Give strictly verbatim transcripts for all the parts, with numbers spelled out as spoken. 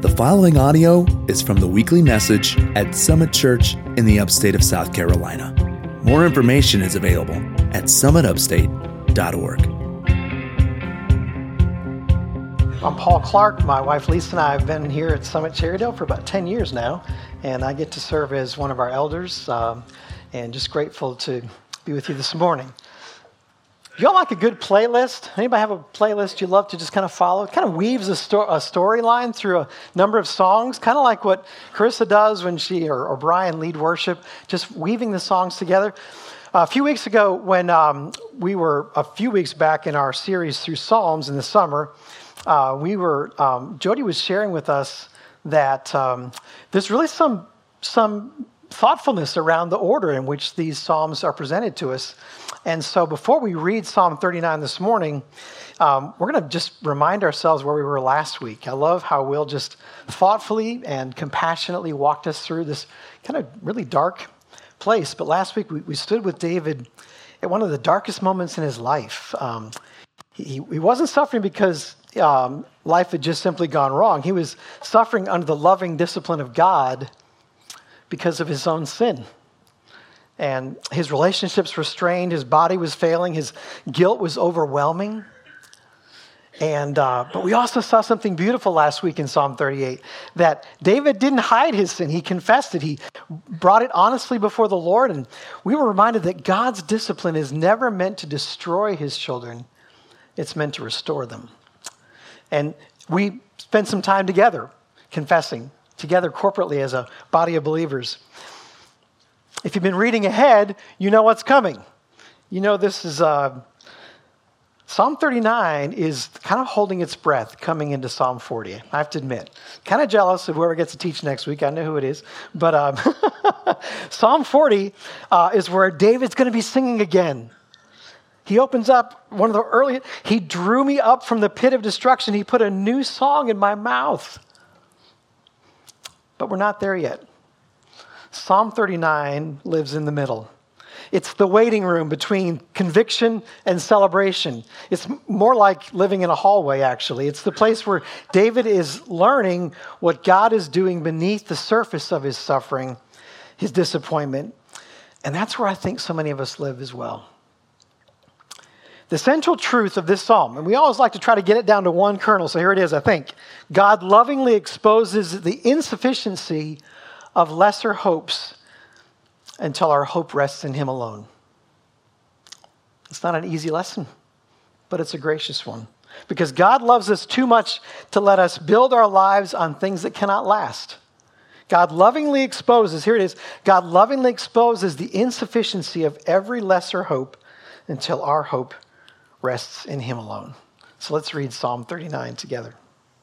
The following audio is from the weekly message at Summit Church in the upstate of South Carolina. More information is available at summit upstate dot org. I'm Paul Clark. My wife Lisa and I have been here at Summit Cherrydale for about ten years now, and I get to serve as one of our elders, um, and just grateful to be with you this morning. Y'all like a good playlist? Anybody have a playlist you love to just kind of follow? It kind of weaves a, sto- a storyline through a number of songs, kind of like what Carissa does when she, or, or Brian lead worship, just weaving the songs together. A few weeks ago, when um, we were a few weeks back in our series through Psalms in the summer, uh, we were, um, Jody was sharing with us that um, there's really some some thoughtfulness around the order in which these Psalms are presented to us. And so before we read Psalm thirty-nine this morning, um, we're going to just remind ourselves where we were last week. I love how Will just thoughtfully and compassionately walked us through this kind of really dark place. But last week we, we stood with David at one of the darkest moments in his life. Um, he, he wasn't suffering because um, life had just simply gone wrong. He was suffering under the loving discipline of God because of his own sin. And his relationships were strained, his body was failing, his guilt was overwhelming. And uh, but we also saw something beautiful last week in Psalm thirty-eight, that David didn't hide his sin, he confessed it, he brought it honestly before the Lord, and we were reminded that God's discipline is never meant to destroy his children, it's meant to restore them. And we spent some time together, confessing, together corporately as a body of believers. If you've been reading ahead, you know what's coming. You know this is, uh, Psalm thirty-nine is kind of holding its breath coming into Psalm forty, I have to admit. Kind of jealous of whoever gets to teach next week. I know who it is. But um, Psalm forty uh, is where David's going to be singing again. He opens up one of the early, he drew me up from the pit of destruction. He put a new song in my mouth. But we're not there yet. Psalm thirty-nine lives in the middle. It's the waiting room between conviction and celebration. It's more like living in a hallway, actually. It's the place where David is learning what God is doing beneath the surface of his suffering, his disappointment. And that's where I think so many of us live as well. The central truth of this psalm, and we always like to try to get it down to one kernel, so here it is, I think. God lovingly exposes the insufficiency of lesser hopes until our hope rests in him alone. It's not an easy lesson, but it's a gracious one. Because God loves us too much to let us build our lives on things that cannot last. God lovingly exposes, here it is, God lovingly exposes the insufficiency of every lesser hope until our hope rests in him alone. So let's read Psalm thirty-nine together.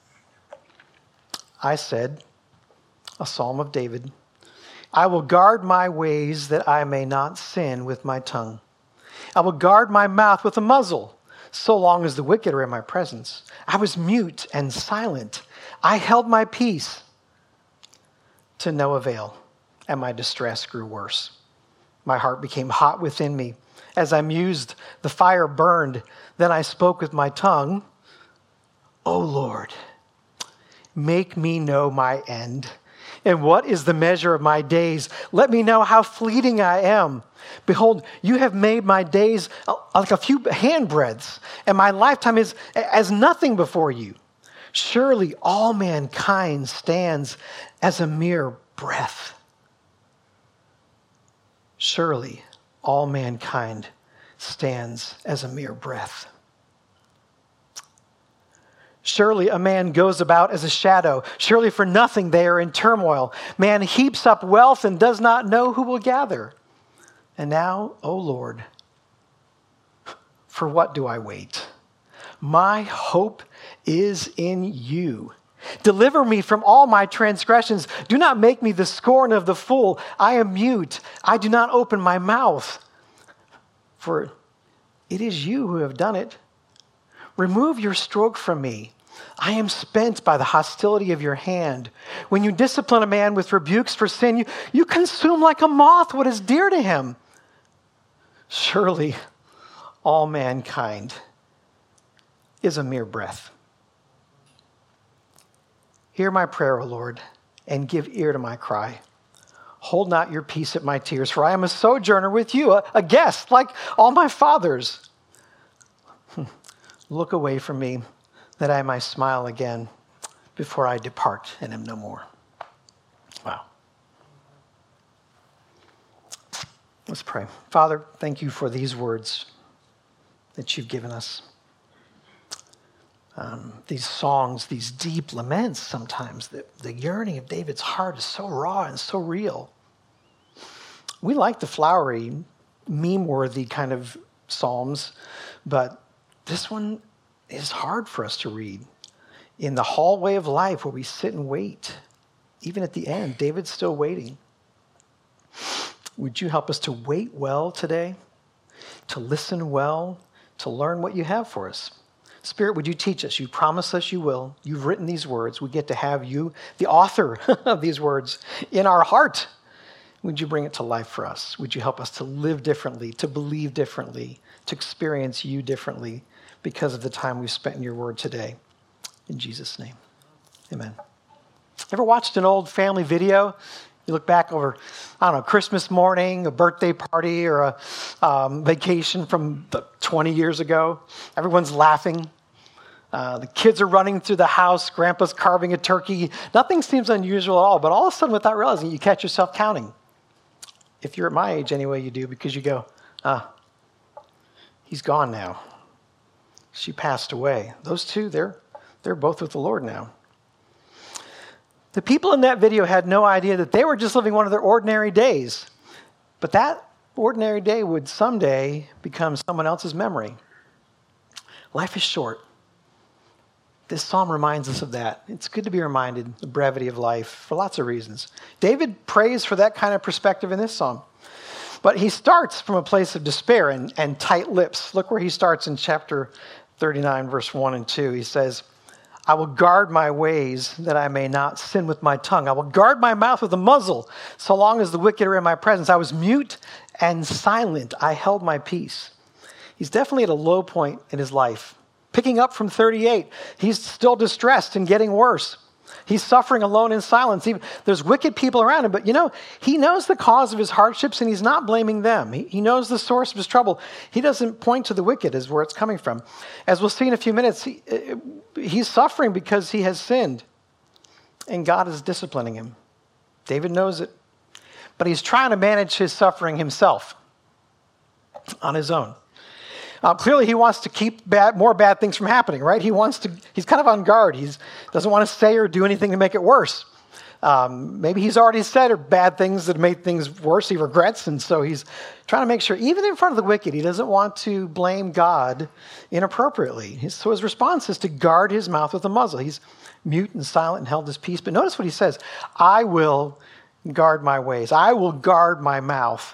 I said, a psalm of David, I will guard my ways that I may not sin with my tongue. I will guard my mouth with a muzzle, so long as the wicked are in my presence. I was mute and silent. I held my peace to no avail, and my distress grew worse. My heart became hot within me. As I mused, the fire burned. Then I spoke with my tongue. O Lord, make me know my end. And what is the measure of my days? Let me know how fleeting I am. Behold, you have made my days like a few handbreadths, and my lifetime is as nothing before you. Surely all mankind stands as a mere breath. Surely all mankind stands as a mere breath. Surely a man goes about as a shadow. Surely for nothing they are in turmoil. Man heaps up wealth and does not know who will gather. And now, O Lord, for what do I wait? My hope is in you. Deliver me from all my transgressions. Do not make me the scorn of the fool. I am mute. I do not open my mouth. For it is you who have done it. Remove your stroke from me. I am spent by the hostility of your hand. When you discipline a man with rebukes for sin, you, you consume like a moth what is dear to him. Surely all mankind is a mere breath. Hear my prayer, O Lord, and give ear to my cry. Hold not your peace at my tears, for I am a sojourner with you, a, a guest like all my fathers. Look away from me, that I might smile again before I depart and am no more. Wow. Let's pray. Father, thank you for these words that you've given us. Um, these songs, these deep laments sometimes, the, the yearning of David's heart is so raw and so real. We like the flowery, meme-worthy kind of psalms, but this one is hard for us to read. In the hallway of life where we sit and wait, even at the end, David's still waiting. Would you help us to wait well today, to listen well, to learn what you have for us? Spirit, would you teach us? You promise us you will. You've written these words. We get to have you, the author of these words, in our heart. Would you bring it to life for us? Would you help us to live differently, to believe differently, to experience you differently because of the time we've spent in your word today? In Jesus' name, amen. Ever watched an old family video? You look back over, I don't know, Christmas morning, a birthday party, or a um, vacation from twenty years ago. Everyone's laughing. Uh, the kids are running through the house. Grandpa's carving a turkey. Nothing seems unusual at all, but all of a sudden, without realizing, you catch yourself counting. If you're at my age anyway, you do, because you go, ah, he's gone now. She passed away. Those two, they're, they're both with the Lord now. The people in that video had no idea that they were just living one of their ordinary days. But that ordinary day would someday become someone else's memory. Life is short. This psalm reminds us of that. It's good to be reminded the brevity of life for lots of reasons. David prays for that kind of perspective in this psalm. But he starts from a place of despair and, and tight lips. Look where he starts in chapter thirty-nine, verse one and two. He says, I will guard my ways that I may not sin with my tongue. I will guard my mouth with a muzzle so long as the wicked are in my presence. I was mute and silent. I held my peace. He's definitely at a low point in his life. Picking up from thirty-eight, he's still distressed and getting worse. He's suffering alone in silence. He, there's wicked people around him, but you know, he knows the cause of his hardships and he's not blaming them. He, he knows the source of his trouble. He doesn't point to the wicked as where it's coming from. As we'll see in a few minutes, he, he's suffering because he has sinned and God is disciplining him. David knows it, but he's trying to manage his suffering himself on his own. Uh, clearly, he wants to keep bad, more bad things from happening, right? He wants to. He's kind of on guard. He doesn't want to say or do anything to make it worse. Um, maybe he's already said or bad things that made things worse. He regrets, and so he's trying to make sure, even in front of the wicked, he doesn't want to blame God inappropriately. His, so his response is to guard his mouth with a muzzle. He's mute and silent and held his peace. But notice what he says: "I will guard my ways. I will guard my mouth.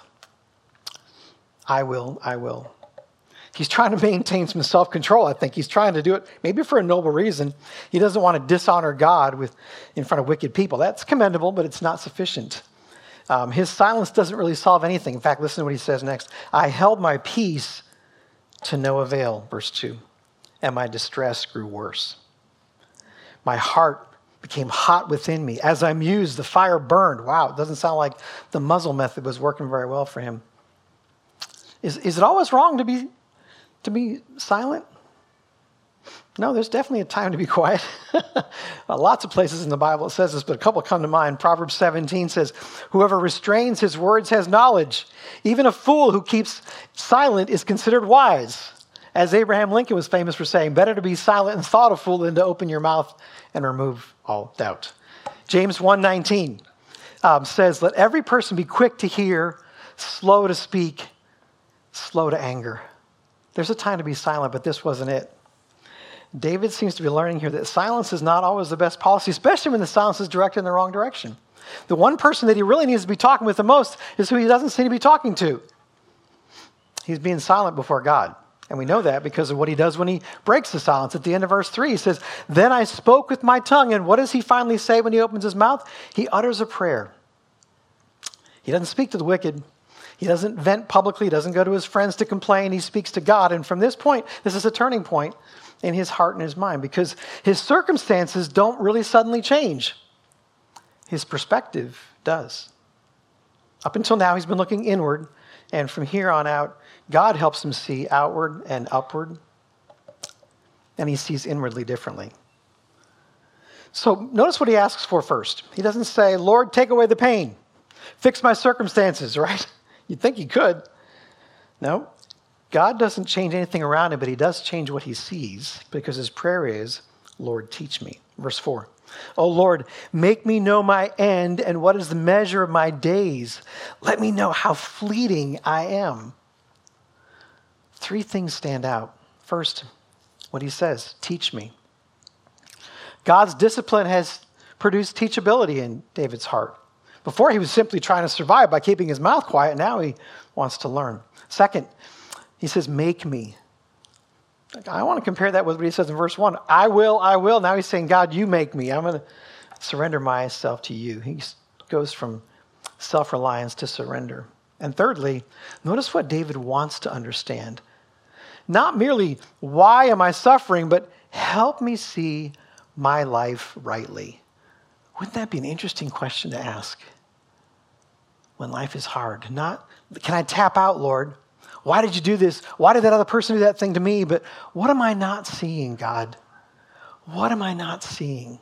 I will. I will." He's trying to maintain some self-control, I think. He's trying to do it maybe for a noble reason. He doesn't want to dishonor God with in front of wicked people. That's commendable, but it's not sufficient. Um, his silence doesn't really solve anything. In fact, listen to what he says next. I held my peace to no avail, verse two, and my distress grew worse. My heart became hot within me. As I mused, the fire burned. Wow, it doesn't sound like the muzzle method was working very well for him. Is, is it always wrong to be To be silent? No, there's definitely a time to be quiet. Lots of places in the Bible it says this, but a couple come to mind. Proverbs seventeen says, whoever restrains his words has knowledge. Even a fool who keeps silent is considered wise. As Abraham Lincoln was famous for saying, better to be silent and thought a fool than to open your mouth and remove all doubt. James one nineteen um, says, let every person be quick to hear, slow to speak, slow to anger. There's a time to be silent, but this wasn't it. David seems to be learning here that silence is not always the best policy, especially when the silence is directed in the wrong direction. The one person that he really needs to be talking with the most is who he doesn't seem to be talking to. He's being silent before God. And we know that because of what he does when he breaks the silence. At the end of verse three, he says, then I spoke with my tongue. And what does he finally say when he opens his mouth? He utters a prayer. He doesn't speak to the wicked. He doesn't vent publicly. He doesn't go to his friends to complain. He speaks to God. And from this point, this is a turning point in his heart and his mind because his circumstances don't really suddenly change. His perspective does. Up until now, he's been looking inward, and from here on out, God helps him see outward and upward, and he sees inwardly differently. So notice what he asks for first. He doesn't say, Lord, take away the pain. Fix my circumstances, right? You'd think he could. No, God doesn't change anything around him, but he does change what he sees because his prayer is, Lord, teach me. Verse four. Oh Lord, make me know my end and what is the measure of my days. Let me know how fleeting I am. Three things stand out. First, what he says, teach me. God's discipline has produced teachability in David's heart. Before he was simply trying to survive by keeping his mouth quiet. Now he wants to learn. Second, he says, make me. I want to compare that with what he says in verse one. I will, I will. Now he's saying, God, you make me. I'm going to surrender myself to you. He goes from self-reliance to surrender. And thirdly, notice what David wants to understand. Not merely, why am I suffering, but help me see my life rightly. Wouldn't that be an interesting question to ask when life is hard? Not, can I tap out, Lord? Why did you do this? Why did that other person do that thing to me? But what am I not seeing, God? What am I not seeing?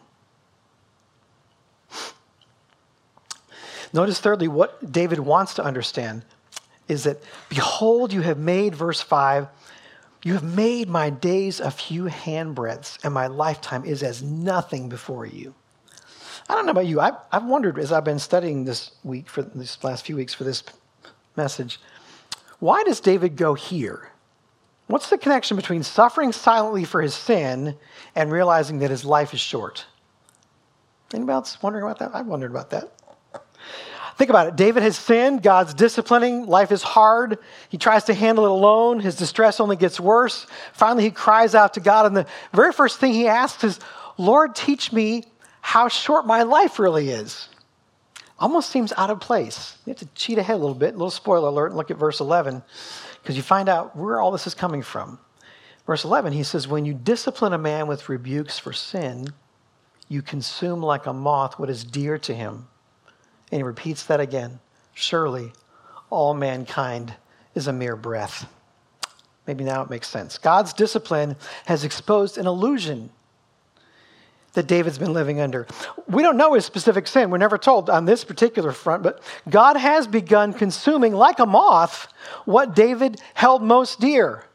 Notice thirdly, what David wants to understand is that, behold, you have made, verse five, you have made my days a few handbreadths, and my lifetime is as nothing before you. I don't know about you. I've, I've wondered as I've been studying this week, for these last few weeks for this message, why does David go here? What's the connection between suffering silently for his sin and realizing that his life is short? Anybody else wondering about that? I've wondered about that. Think about it. David has sinned. God's disciplining. Life is hard. He tries to handle it alone. His distress only gets worse. Finally, he cries out to God. And the very first thing he asks is, Lord, teach me how short my life really is. Almost seems out of place. You have to cheat ahead a little bit. A little spoiler alert and look at verse eleven because you find out where all this is coming from. Verse eleven, he says, when you discipline a man with rebukes for sin, you consume like a moth what is dear to him. And he repeats that again. Surely all mankind is a mere breath. Maybe now it makes sense. God's discipline has exposed an illusion that David's been living under. We don't know his specific sin. We're never told on this particular front, but God has begun consuming like a moth what David held most dear.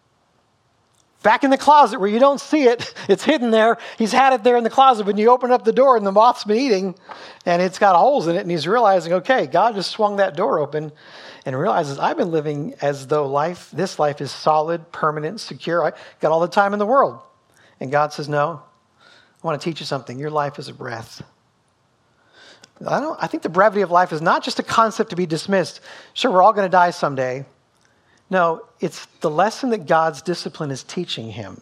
Back in the closet where you don't see it, it's hidden there. He's had it there in the closet. When you open up the door and the moth's been eating and it's got holes in it and he's realizing, okay, God just swung that door open and realizes I've been living as though life, this life is solid, permanent, secure. I got all the time in the world. And God says, no, I want to teach you something. Your life is a breath. I don't, I think the brevity of life is not just a concept to be dismissed. Sure, we're all going to die someday. No, it's the lesson that God's discipline is teaching him.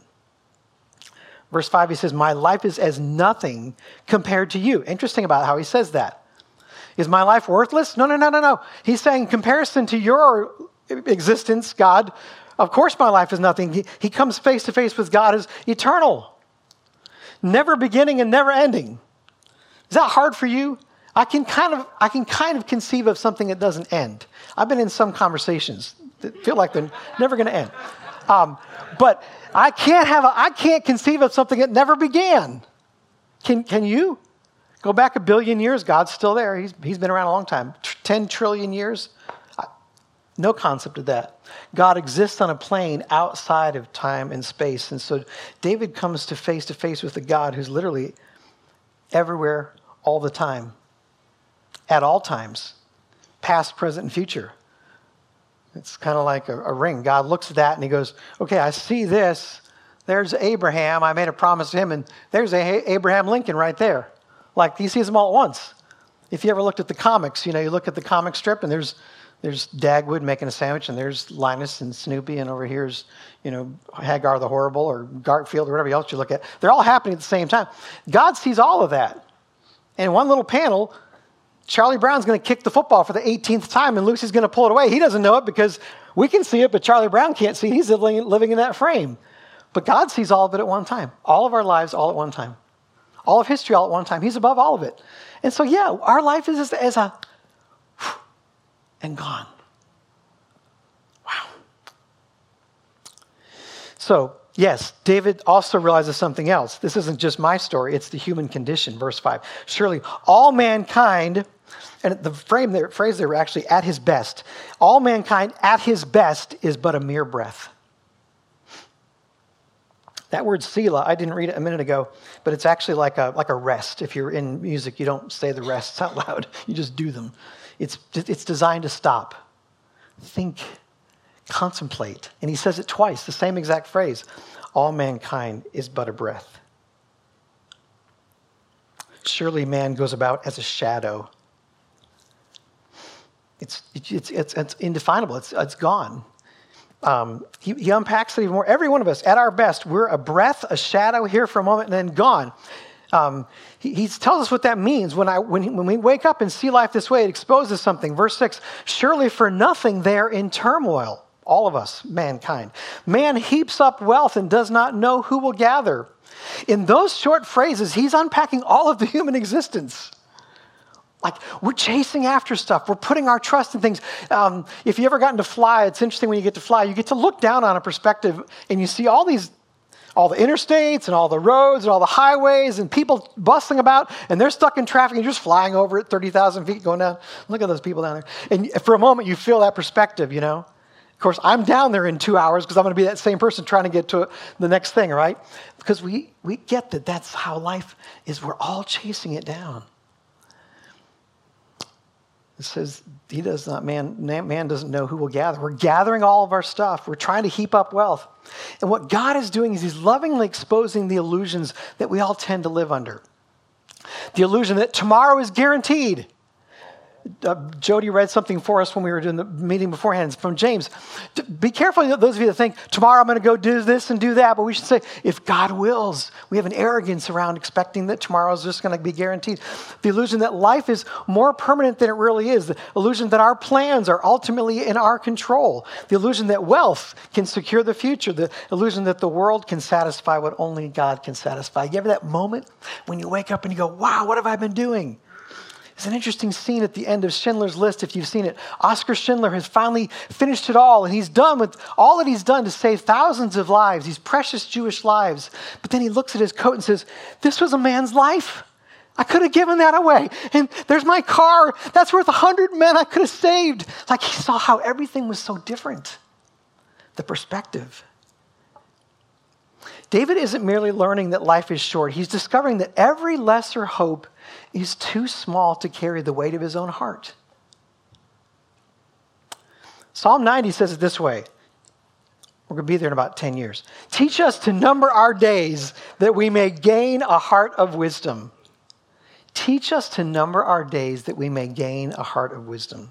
Verse five, he says, my life is as nothing compared to you. Interesting about how he says that. Is my life worthless? No, no, no, no, no. He's saying in comparison to your existence, God, of course my life is nothing. He, he comes face to face with God as eternal, never beginning and never ending. Is that hard for you? I can kind of, I can kind of conceive of something that doesn't end. I've been in some conversations that feel like they're never going to end. Um, but I can't have, a, I can't conceive of something that never began. Can, can you? Go back a billion years, God's still there. He's, he's been around a long time. ten trillion years. No concept of that. God exists on a plane outside of time and space. And so David comes to face to face with a God who's literally everywhere all the time, at all times, past, present, and future. It's kind of like a, a ring. God looks at that and he goes, okay, I see this. There's Abraham. I made a promise to him. And there's a Abraham Lincoln right there. Like he sees them all at once. If you ever looked at the comics, you know, you look at the comic strip and there's there's Dagwood making a sandwich and there's Linus and Snoopy and over here's, you know, Hagar the Horrible or Garfield or whatever else you look at. They're all happening at the same time. God sees all of that. And in one little panel, Charlie Brown's going to kick the football for the eighteenth time and Lucy's going to pull it away. He doesn't know it because we can see it, but Charlie Brown can't see it. He's living, living in that frame. But God sees all of it at one time. All of our lives all at one time. All of history all at one time. He's above all of it. And so, yeah, our life is as, as a and gone. Wow. So, yes, David also realizes something else. This isn't just my story. It's the human condition. Verse five. Surely all mankind, and the frame there, phrase there, actually at his best. All mankind at his best is but a mere breath. That word Selah, I didn't read it a minute ago, but it's actually like a like a rest. If you're in music, you don't say the rests out loud. You just do them. It's, it's designed to stop, think, contemplate. And he says it twice, the same exact phrase. All mankind is but a breath. Surely man goes about as a shadow. It's, it's, it's, it's indefinable. It's, it's gone. Um, he, he unpacks it even more. Every one of us, at our best, we're a breath, a shadow here for a moment, and then gone. Um, he, he tells us what that means. When I when, he, when we wake up and see life this way, it exposes something. Verse six, surely for nothing they're in turmoil. All of us, mankind. Man heaps up wealth and does not know who will gather. In those short phrases, he's unpacking all of the human existence. Like, we're chasing after stuff. We're putting our trust in things. Um, if you ever gotten to fly, it's interesting when you get to fly, you get to look down on a perspective and you see all these, all the interstates and all the roads and all the highways and people bustling about, and they're stuck in traffic and you're just flying over at thirty thousand feet going down. Look at those people down there. And for a moment, you feel that perspective, you know. Of course, I'm down there in two hours because I'm going to be that same person trying to get to the next thing, right? Because we, we get that that's how life is. We're all chasing it down. It says, he does not, man, man doesn't know who will gather. We're gathering all of our stuff. We're trying to heap up wealth. And what God is doing is he's lovingly exposing the illusions that we all tend to live under. The illusion that tomorrow is guaranteed. Uh, Jody read something for us when we were doing the meeting beforehand from James. Be careful, those of you that think, tomorrow I'm going to go do this and do that, but we should say, if God wills. We have an arrogance around expecting that tomorrow is just going to be guaranteed. The illusion that life is more permanent than it really is. The illusion that our plans are ultimately in our control. The illusion that wealth can secure the future. The illusion that the world can satisfy what only God can satisfy. You ever that moment when you wake up and you go, wow, what have I been doing? It's an interesting scene at the end of Schindler's List, if you've seen it. Oskar Schindler has finally finished it all, and he's done with all that he's done to save thousands of lives, these precious Jewish lives. But then he looks at his coat and says, this was a man's life. I could have given that away. And there's my car. That's worth a hundred men I could have saved. It's like he saw how everything was so different. The perspective. David isn't merely learning that life is short. He's discovering that every lesser hope is too small to carry the weight of his own heart. Psalm ninety says it this way. We're going to be there in about ten years. Teach us to number our days that we may gain a heart of wisdom. Teach us to number our days that we may gain a heart of wisdom.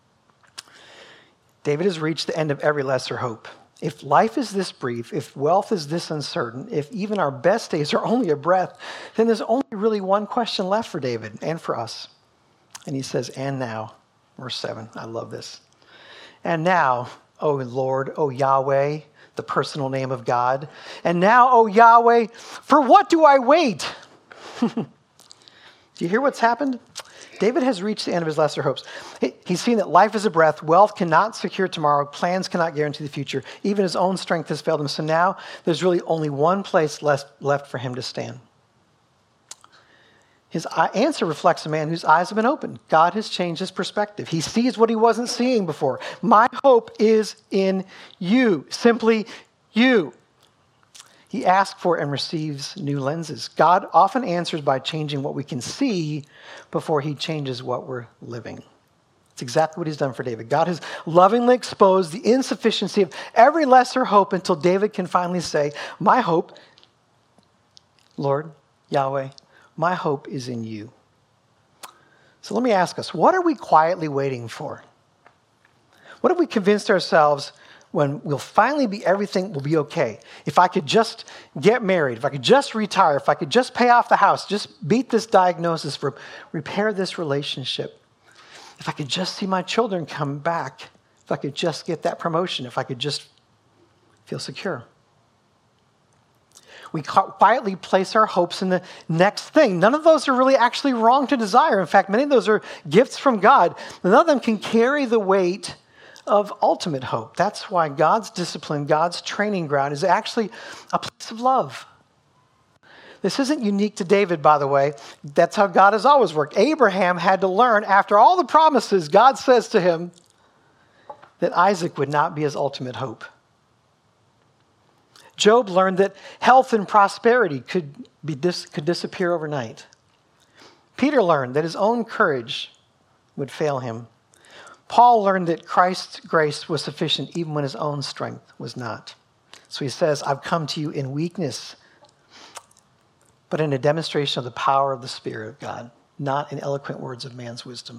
David has reached the end of every lesser hope. If life is this brief, if wealth is this uncertain, if even our best days are only a breath, then there's only really one question left for David and for us. And he says, and now, verse seven, I love this. And now, O Lord, O Yahweh, the personal name of God. And now, O Yahweh, for what do I wait? Do you hear what's happened? David has reached the end of his lesser hopes. He's seen that life is a breath. Wealth cannot secure tomorrow. Plans cannot guarantee the future. Even his own strength has failed him. So now there's really only one place left, left for him to stand. His answer reflects a man whose eyes have been opened. God has changed his perspective. He sees what he wasn't seeing before. My hope is in you. Simply you. He asks for and receives new lenses. God often answers by changing what we can see before he changes what we're living. It's exactly what he's done for David. God has lovingly exposed the insufficiency of every lesser hope until David can finally say, my hope, Lord, Yahweh, my hope is in you. So let me ask us, what are we quietly waiting for? What have we convinced ourselves when we'll finally be, everything will be okay? If I could just get married, if I could just retire, if I could just pay off the house, just beat this diagnosis, for repair this relationship, if I could just see my children come back, if I could just get that promotion, if I could just feel secure. We quietly place our hopes in the next thing. None of those are really actually wrong to desire. In fact, many of those are gifts from God. None of them can carry the weight of ultimate hope. That's why God's discipline, God's training ground is actually a place of love. This isn't unique to David, by the way. That's how God has always worked. Abraham had to learn, after all the promises, God says to him that Isaac would not be his ultimate hope. Job learned that health and prosperity could, be dis- could disappear overnight. Peter learned that his own courage would fail him. Paul learned that Christ's grace was sufficient even when his own strength was not. So he says, I've come to you in weakness, but in a demonstration of the power of the Spirit of God, not in eloquent words of man's wisdom.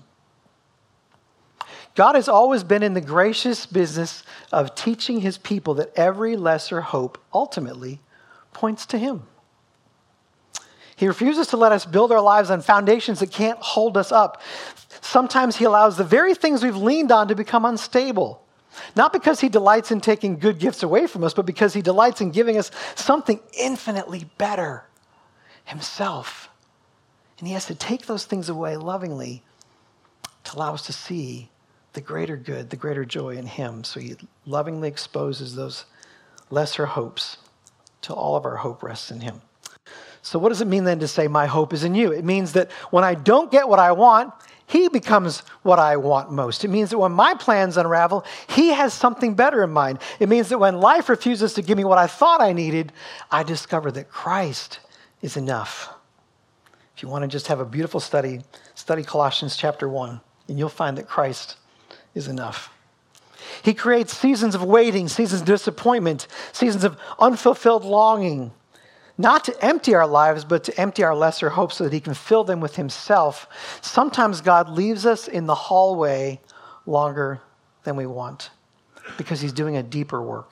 God has always been in the gracious business of teaching his people that every lesser hope ultimately points to him. He refuses to let us build our lives on foundations that can't hold us up. Sometimes he allows the very things we've leaned on to become unstable. Not because he delights in taking good gifts away from us, but because he delights in giving us something infinitely better, himself. And he has to take those things away lovingly to allow us to see the greater good, the greater joy in him. So he lovingly exposes those lesser hopes till all of our hope rests in him. So what does it mean then to say my hope is in you? It means that when I don't get what I want, he becomes what I want most. It means that when my plans unravel, he has something better in mind. It means that when life refuses to give me what I thought I needed, I discover that Christ is enough. If you want to just have a beautiful study, study Colossians chapter one, and you'll find that Christ is enough. He creates seasons of waiting, seasons of disappointment, seasons of unfulfilled longing, not to empty our lives, but to empty our lesser hopes so that he can fill them with himself. Sometimes God leaves us in the hallway longer than we want because he's doing a deeper work.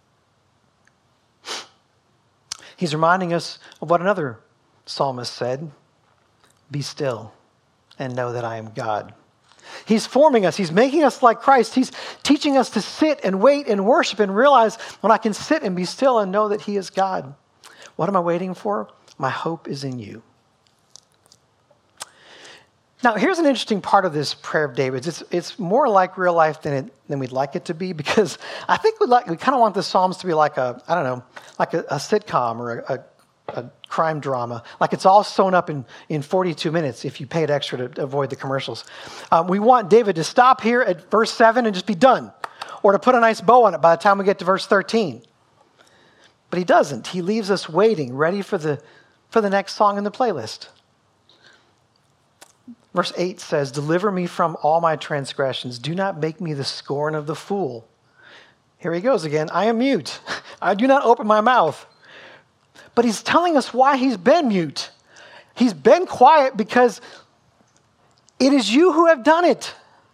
He's reminding us of what another psalmist said, be still and know that I am God. He's forming us. He's making us like Christ. He's teaching us to sit and wait and worship and realize when I can sit and be still and know that he is God. What am I waiting for? My hope is in you. Now, here's an interesting part of this prayer of David's. It's it's more like real life than it than we'd like it to be, because I think we like we kind of want the Psalms to be like a I don't know like a, a sitcom or a, a, a crime drama, like it's all sewn up in in forty-two minutes if you pay it extra to avoid the commercials. Um, we want David to stop here at verse seven and just be done, or to put a nice bow on it by the time we get to verse thirteen. But he doesn't. He leaves us waiting, ready for the for the next song in the playlist. Verse eight says, deliver me from all my transgressions. Do not make me the scorn of the fool. Here he goes again. I am mute. I do not open my mouth. But he's telling us why he's been mute. He's been quiet because it is you who have done it.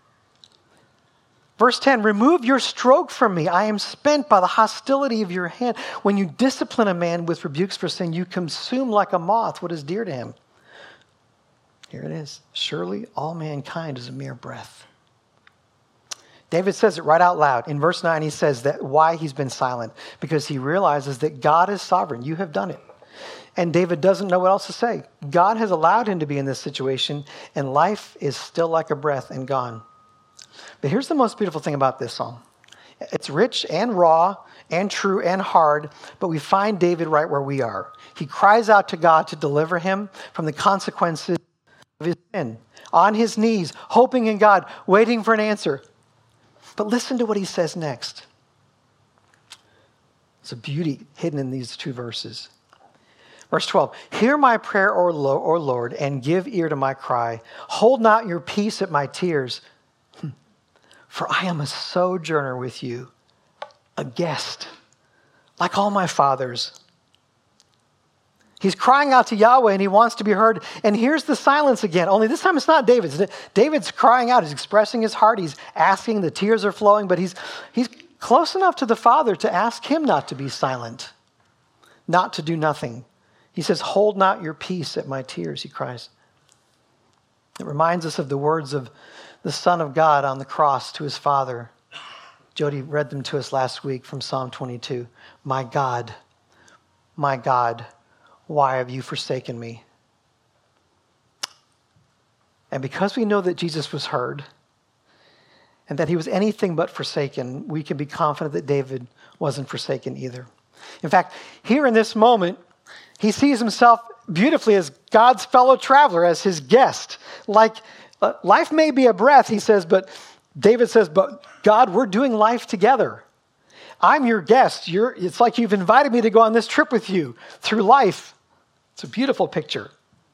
Verse ten, remove your stroke from me. I am spent by the hostility of your hand. When you discipline a man with rebukes for sin, you consume like a moth what is dear to him. Here it is. Surely all mankind is a mere breath. David says it right out loud. In verse nine, he says that why he's been silent, because he realizes that God is sovereign. You have done it. And David doesn't know what else to say. God has allowed him to be in this situation, and life is still like a breath and gone. But here's the most beautiful thing about this psalm. It's rich and raw and true and hard, but we find David right where we are. He cries out to God to deliver him from the consequences of his sin, on his knees, hoping in God, waiting for an answer. But listen to what he says next. There's a beauty hidden in these two verses. Verse twelve, hear my prayer, O Lord, and give ear to my cry. Hold not your peace at my tears, for I am a sojourner with you, a guest, like all my fathers. He's crying out to Yahweh and he wants to be heard. And here's the silence again. Only this time it's not David's. David's crying out. He's expressing his heart. He's asking. The tears are flowing. But he's, he's close enough to the Father to ask him not to be silent, not to do nothing. He says, hold not your peace at my tears, he cries. It reminds us of the words of the Son of God on the cross to his Father. Jody read them to us last week from Psalm twenty-two. My God, my God, why have you forsaken me? And because we know that Jesus was heard and that he was anything but forsaken, we can be confident that David wasn't forsaken either. In fact, here in this moment, he sees himself beautifully as God's fellow traveler, as his guest. Like, uh, life may be a breath, he says, but David says, but God, we're doing life together. I'm your guest. You're, it's like you've invited me to go on this trip with you through life. It's a beautiful picture.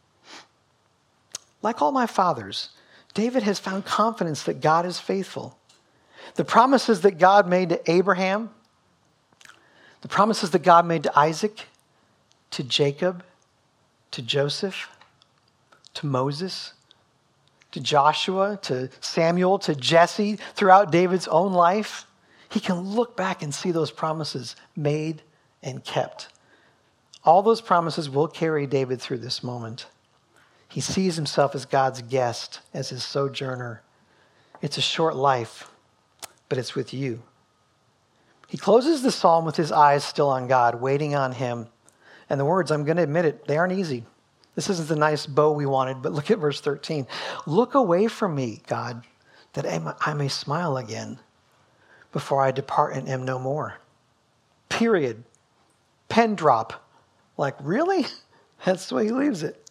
Like all my fathers, David has found confidence that God is faithful. The promises that God made to Abraham, the promises that God made to Isaac, to Jacob, to Joseph, to Moses, to Joshua, to Samuel, to Jesse, throughout David's own life, he can look back and see those promises made and kept. All those promises will carry David through this moment. He sees himself as God's guest, as his sojourner. It's a short life, but it's with you. He closes the psalm with his eyes still on God, waiting on him. And the words, I'm going to admit it, they aren't easy. This isn't the nice bow we wanted, but look at verse thirteen. Look away from me, God, that I may smile again before I depart and am no more. Period. Pen drop. Like, really? That's the way he leaves it.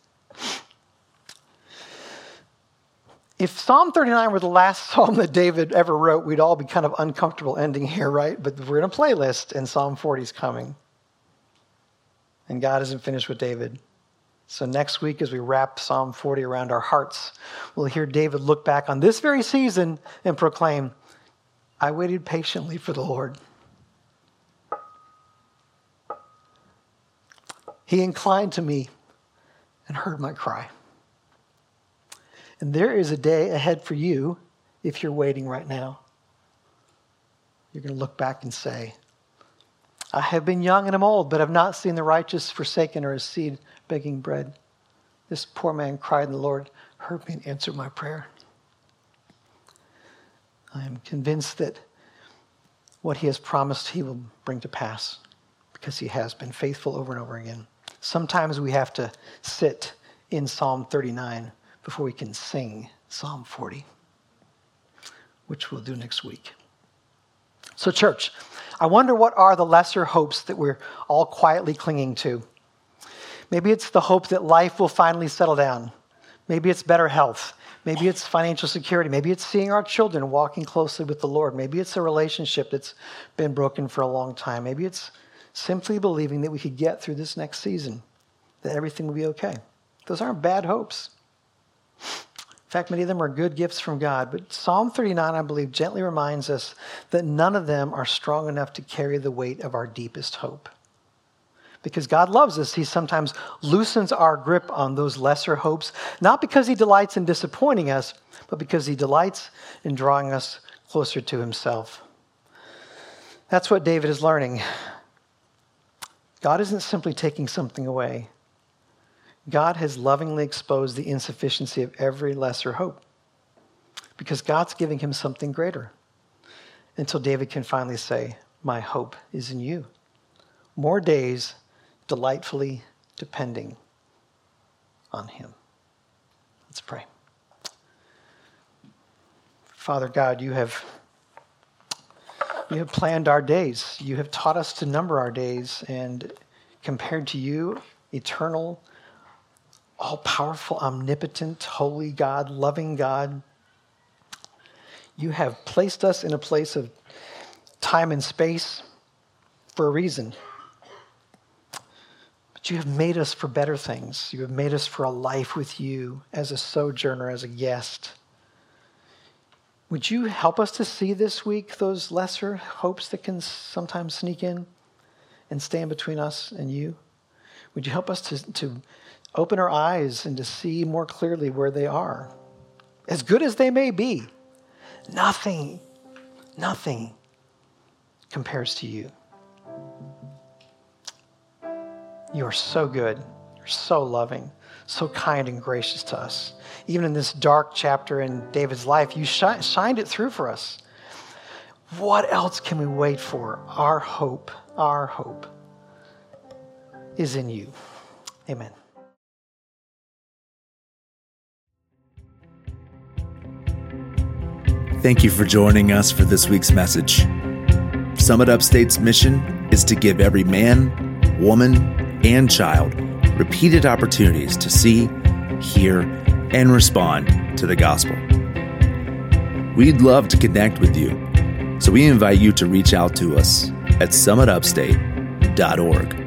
If Psalm thirty-nine were the last psalm that David ever wrote, we'd all be kind of uncomfortable ending here, right? But we're in a playlist, and Psalm forty is coming. And God isn't finished with David. So next week, as we wrap Psalm forty around our hearts, we'll hear David look back on this very season and proclaim, I waited patiently for the Lord. He inclined to me and heard my cry. And there is a day ahead for you if you're waiting right now. You're going to look back and say, I have been young and am old, but have not seen the righteous forsaken or his seed begging bread. This poor man cried, and the Lord heard me and answered my prayer. I am convinced that what he has promised he will bring to pass because he has been faithful over and over again. Sometimes we have to sit in Psalm thirty-nine before we can sing Psalm forty, which we'll do next week. So church, I wonder what are the lesser hopes that we're all quietly clinging to. Maybe it's the hope that life will finally settle down. Maybe it's better health. Maybe it's financial security. Maybe it's seeing our children walking closely with the Lord. Maybe it's a relationship that's been broken for a long time. Maybe it's simply believing that we could get through this next season, that everything will be okay. Those aren't bad hopes. In fact, many of them are good gifts from God. But Psalm thirty-nine, I believe, gently reminds us that none of them are strong enough to carry the weight of our deepest hope. Because God loves us, he sometimes loosens our grip on those lesser hopes, not because he delights in disappointing us, but because he delights in drawing us closer to himself. That's what David is learning. God isn't simply taking something away. God has lovingly exposed the insufficiency of every lesser hope because God's giving him something greater until David can finally say, my hope is in you. More days delightfully depending on him. Let's pray. Father God, you have, you have planned our days. You have taught us to number our days, and compared to you, eternal, all-powerful, omnipotent, holy God, loving God, you have placed us in a place of time and space for a reason. But you have made us for better things. You have made us for a life with you as a sojourner, as a guest. Would you help us to see this week those lesser hopes that can sometimes sneak in and stand between us and you? Would you help us to, to open our eyes and to see more clearly where they are? As good as they may be, nothing, nothing compares to you. You are so good. You're so loving, so kind and gracious to us. Even in this dark chapter in David's life, you shi- shined it through for us. What else can we wait for? Our hope, our hope is in you. Amen. Thank you for joining us for this week's message. Summit Upstate's mission is to give every man, woman, and child repeated opportunities to see, hear, and respond to the gospel. We'd love to connect with you, so we invite you to reach out to us at summit upstate dot org.